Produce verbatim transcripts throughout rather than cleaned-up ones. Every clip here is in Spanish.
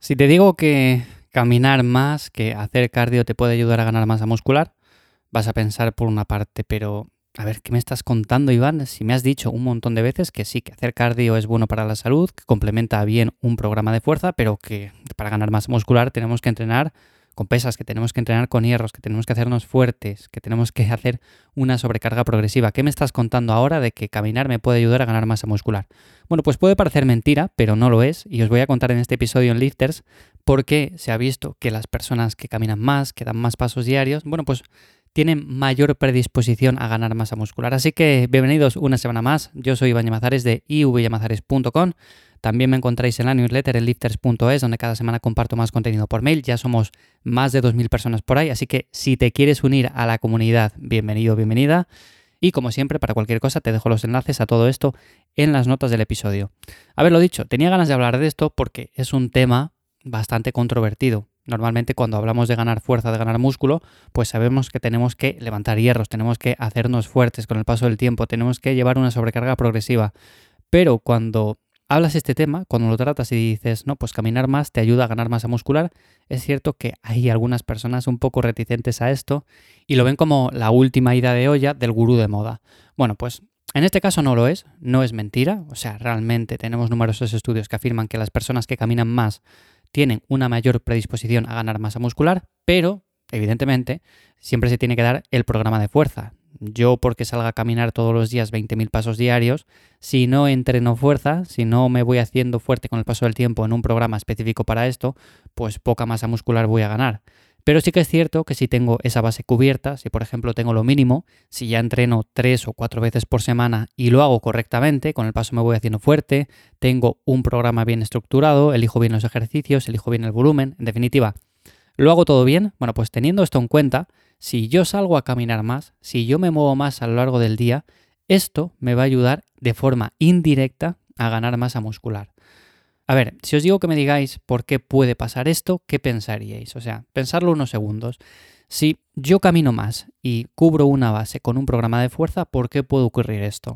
Si te digo que caminar más, que hacer cardio te puede ayudar a ganar masa muscular, vas a pensar por una parte, pero a ver, ¿qué me estás contando, Iván? Si me has dicho un montón de veces que sí, que hacer cardio es bueno para la salud, que complementa bien un programa de fuerza, pero que para ganar masa muscular tenemos que entrenar con pesas, que tenemos que entrenar con hierros, que tenemos que hacernos fuertes, que tenemos que hacer una sobrecarga progresiva. ¿Qué me estás contando ahora de que caminar me puede ayudar a ganar masa muscular? Bueno, pues puede parecer mentira, pero no lo es, y os voy a contar en este episodio en Lifters por qué se ha visto que las personas que caminan más, que dan más pasos diarios, bueno, pues tienen mayor predisposición a ganar masa muscular. Así que bienvenidos una semana más. Yo soy Iván Llamazares de i v llamazares punto com. También me encontráis en la newsletter en lifters punto es, donde cada semana comparto más contenido por mail. Ya somos más de dos mil personas por ahí, así que si te quieres unir a la comunidad, bienvenido, bienvenida. Y como siempre, para cualquier cosa, te dejo los enlaces a todo esto en las notas del episodio. Haberlo dicho, tenía ganas de hablar de esto porque es un tema bastante controvertido. Normalmente cuando hablamos de ganar fuerza, de ganar músculo, pues sabemos que tenemos que levantar hierros, tenemos que hacernos fuertes con el paso del tiempo, tenemos que llevar una sobrecarga progresiva. Pero cuando hablas este tema, cuando lo tratas y dices, no, pues caminar más te ayuda a ganar masa muscular, es cierto que hay algunas personas un poco reticentes a esto y lo ven como la última ida de olla del gurú de moda. Bueno, pues en este caso no lo es, no es mentira, o sea, realmente tenemos numerosos estudios que afirman que las personas que caminan más tienen una mayor predisposición a ganar masa muscular, pero, evidentemente, siempre se tiene que dar el programa de fuerza. Yo, porque salga a caminar todos los días veinte mil pasos diarios, si no entreno fuerza, si no me voy haciendo fuerte con el paso del tiempo en un programa específico para esto, pues poca masa muscular voy a ganar. Pero sí que es cierto que si tengo esa base cubierta, si por ejemplo tengo lo mínimo, si ya entreno tres o cuatro veces por semana y lo hago correctamente, con el paso me voy haciendo fuerte, tengo un programa bien estructurado, elijo bien los ejercicios, elijo bien el volumen, en definitiva, ¿lo hago todo bien? Bueno, pues teniendo esto en cuenta, si yo salgo a caminar más, si yo me muevo más a lo largo del día, esto me va a ayudar de forma indirecta a ganar masa muscular. A ver, si os digo que me digáis por qué puede pasar esto, ¿qué pensaríais? O sea, pensarlo unos segundos. Si yo camino más y cubro una base con un programa de fuerza, ¿por qué puede ocurrir esto?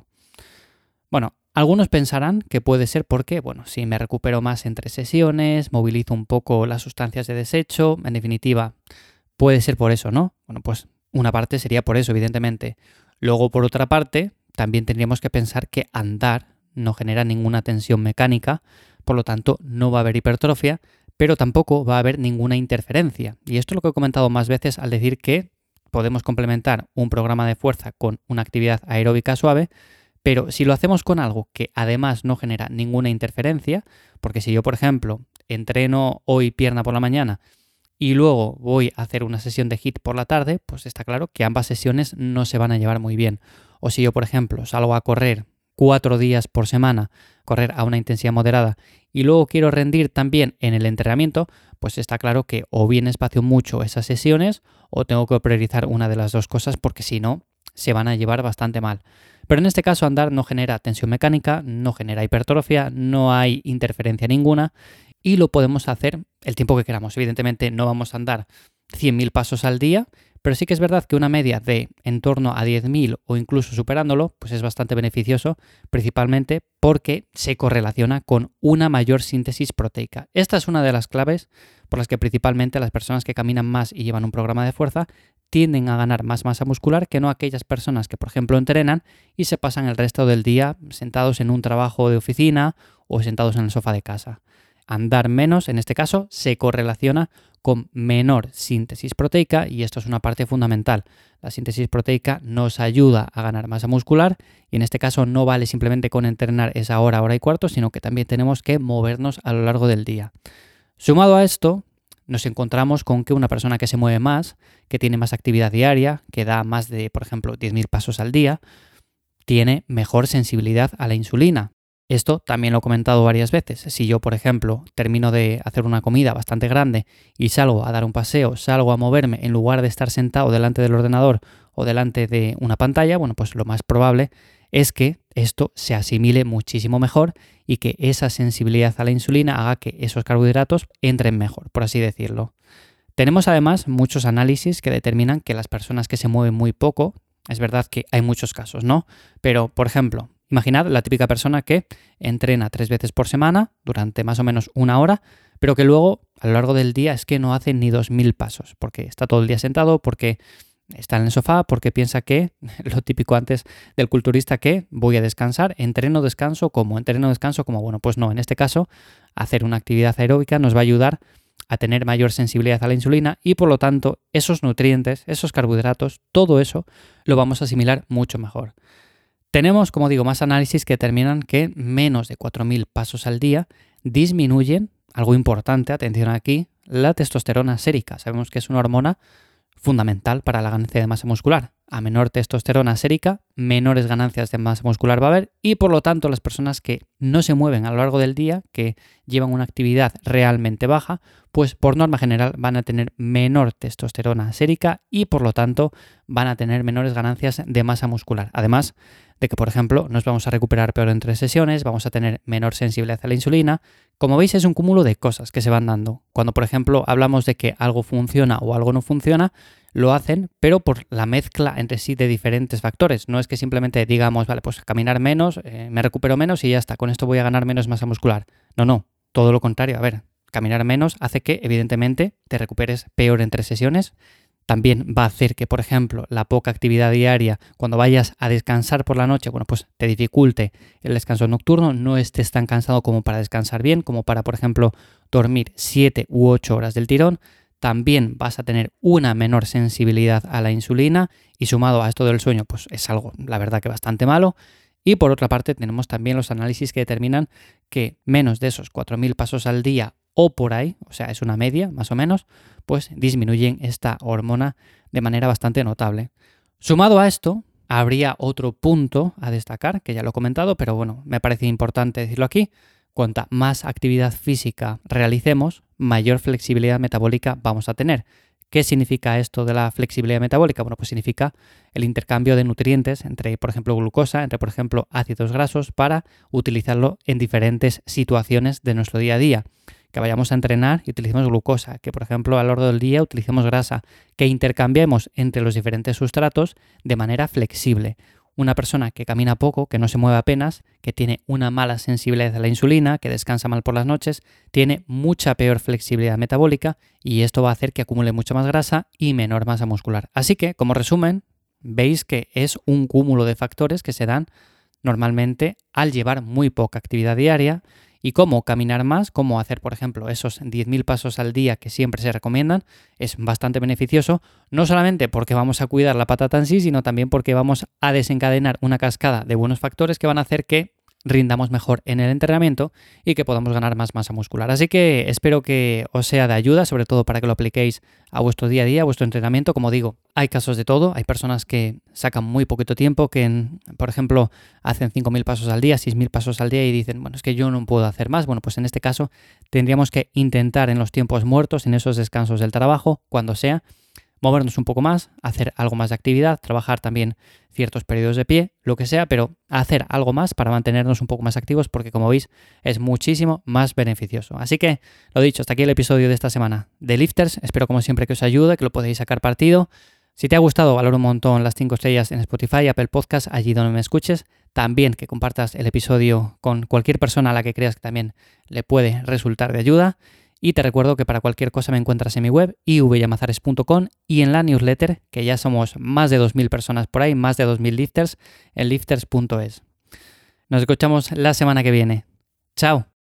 Bueno, algunos pensarán que puede ser porque, bueno, si me recupero más entre sesiones, movilizo un poco las sustancias de desecho, en definitiva, puede ser por eso, ¿no? Bueno, pues una parte sería por eso, evidentemente. Luego, por otra parte, también tendríamos que pensar que andar no genera ninguna tensión mecánica, por lo tanto no va a haber hipertrofia, pero tampoco va a haber ninguna interferencia. Y esto es lo que he comentado más veces al decir que podemos complementar un programa de fuerza con una actividad aeróbica suave, pero si lo hacemos con algo que además no genera ninguna interferencia, porque si yo, por ejemplo, entreno hoy pierna por la mañana y luego voy a hacer una sesión de HIIT por la tarde, pues está claro que ambas sesiones no se van a llevar muy bien. O si yo, por ejemplo, salgo a correr cuatro días por semana, correr a una intensidad moderada y luego quiero rendir también en el entrenamiento, pues está claro que o bien espacio mucho esas sesiones o tengo que priorizar una de las dos cosas porque si no se van a llevar bastante mal. Pero en este caso andar no genera tensión mecánica, no genera hipertrofia, no hay interferencia ninguna y lo podemos hacer el tiempo que queramos. Evidentemente no vamos a andar cien mil pasos al día, pero sí que es verdad que una media de en torno a diez mil o incluso superándolo, pues es bastante beneficioso, principalmente porque se correlaciona con una mayor síntesis proteica. Esta es una de las claves por las que principalmente las personas que caminan más y llevan un programa de fuerza tienden a ganar más masa muscular que no aquellas personas que, por ejemplo, entrenan y se pasan el resto del día sentados en un trabajo de oficina o sentados en el sofá de casa. Andar menos, en este caso, se correlaciona con menor síntesis proteica y esto es una parte fundamental. La síntesis proteica nos ayuda a ganar masa muscular y en este caso no vale simplemente con entrenar esa hora, hora y cuarto, sino que también tenemos que movernos a lo largo del día. Sumado a esto, nos encontramos con que una persona que se mueve más, que tiene más actividad diaria, que da más de, por ejemplo, diez mil pasos al día, tiene mejor sensibilidad a la insulina. Esto también lo he comentado varias veces. Si yo, por ejemplo, termino de hacer una comida bastante grande y salgo a dar un paseo, salgo a moverme en lugar de estar sentado delante del ordenador o delante de una pantalla, bueno, pues lo más probable es que esto se asimile muchísimo mejor y que esa sensibilidad a la insulina haga que esos carbohidratos entren mejor, por así decirlo. Tenemos además muchos análisis que determinan que las personas que se mueven muy poco, es verdad que hay muchos casos, ¿no? Pero, por ejemplo, imaginad la típica persona que entrena tres veces por semana durante más o menos una hora, pero que luego a lo largo del día es que no hace ni dos mil pasos, porque está todo el día sentado, porque está en el sofá, porque piensa que, lo típico antes del culturista, que voy a descansar, entreno, descanso, como, entreno, descanso, como, bueno, pues no, en este caso, hacer una actividad aeróbica nos va a ayudar a tener mayor sensibilidad a la insulina y por lo tanto esos nutrientes, esos carbohidratos, todo eso lo vamos a asimilar mucho mejor. Tenemos, como digo, más análisis que determinan que menos de cuatro mil pasos al día disminuyen, algo importante, atención aquí, la testosterona sérica. Sabemos que es una hormona fundamental para la ganancia de masa muscular. A menor testosterona sérica, menores ganancias de masa muscular va a haber y por lo tanto las personas que no se mueven a lo largo del día, que llevan una actividad realmente baja, pues por norma general van a tener menor testosterona sérica y por lo tanto van a tener menores ganancias de masa muscular. Además de que, por ejemplo, nos vamos a recuperar peor entre sesiones, vamos a tener menor sensibilidad a la insulina. Como veis, es un cúmulo de cosas que se van dando. Cuando, por ejemplo, hablamos de que algo funciona o algo no funciona, lo hacen, pero por la mezcla entre sí de diferentes factores. No es que simplemente digamos, vale, pues caminar menos, eh, me recupero menos y ya está, con esto voy a ganar menos masa muscular. No, no, todo lo contrario. A ver, caminar menos hace que, evidentemente, te recuperes peor entre sesiones. También va a hacer que, por ejemplo, la poca actividad diaria, cuando vayas a descansar por la noche, bueno, pues te dificulte el descanso nocturno, no estés tan cansado como para descansar bien, como para, por ejemplo, dormir siete u ocho horas del tirón. También vas a tener una menor sensibilidad a la insulina y sumado a esto del sueño, pues es algo, la verdad, que bastante malo. Y por otra parte, tenemos también los análisis que determinan que menos de esos cuatro mil pasos al día o por ahí, o sea, es una media más o menos, pues disminuyen esta hormona de manera bastante notable. Sumado a esto, habría otro punto a destacar, que ya lo he comentado, pero bueno, me parece importante decirlo aquí. Cuanta más actividad física realicemos, mayor flexibilidad metabólica vamos a tener. ¿Qué significa esto de la flexibilidad metabólica? Bueno, pues significa el intercambio de nutrientes entre, por ejemplo, glucosa, entre, por ejemplo, ácidos grasos para utilizarlo en diferentes situaciones de nuestro día a día. Que vayamos a entrenar y utilicemos glucosa, que por ejemplo a lo largo del día utilicemos grasa, que intercambiemos entre los diferentes sustratos de manera flexible. Una persona que camina poco, que no se mueve apenas, que tiene una mala sensibilidad a la insulina, que descansa mal por las noches, tiene mucha peor flexibilidad metabólica y esto va a hacer que acumule mucha más grasa y menor masa muscular. Así que, como resumen, veis que es un cúmulo de factores que se dan normalmente al llevar muy poca actividad diaria. Y cómo caminar más, cómo hacer, por ejemplo, esos diez mil pasos al día que siempre se recomiendan, es bastante beneficioso, no solamente porque vamos a cuidar la patata en sí, sino también porque vamos a desencadenar una cascada de buenos factores que van a hacer que rindamos mejor en el entrenamiento y que podamos ganar más masa muscular. Así que espero que os sea de ayuda, sobre todo para que lo apliquéis a vuestro día a día, a vuestro entrenamiento. Como digo, hay casos de todo, hay personas que sacan muy poquito tiempo, que por ejemplo hacen cinco mil pasos al día, seis mil pasos al día y dicen, bueno, es que yo no puedo hacer más. Bueno, pues en este caso tendríamos que intentar en los tiempos muertos, en esos descansos del trabajo, cuando sea, movernos un poco más, hacer algo más de actividad, trabajar también ciertos periodos de pie, lo que sea, pero hacer algo más para mantenernos un poco más activos porque, como veis, es muchísimo más beneficioso. Así que, lo dicho, hasta aquí el episodio de esta semana de Lifters. Espero, como siempre, que os ayude, que lo podéis sacar partido. Si te ha gustado, valoro un montón las cinco estrellas en Spotify, Apple Podcast, allí donde me escuches. También que compartas el episodio con cualquier persona a la que creas que también le puede resultar de ayuda. Y te recuerdo que para cualquier cosa me encuentras en mi web, i v llamazares punto com, y en la newsletter, que ya somos más de dos mil personas por ahí, más de dos mil lifters, en lifters punto es. Nos escuchamos la semana que viene. ¡Chao!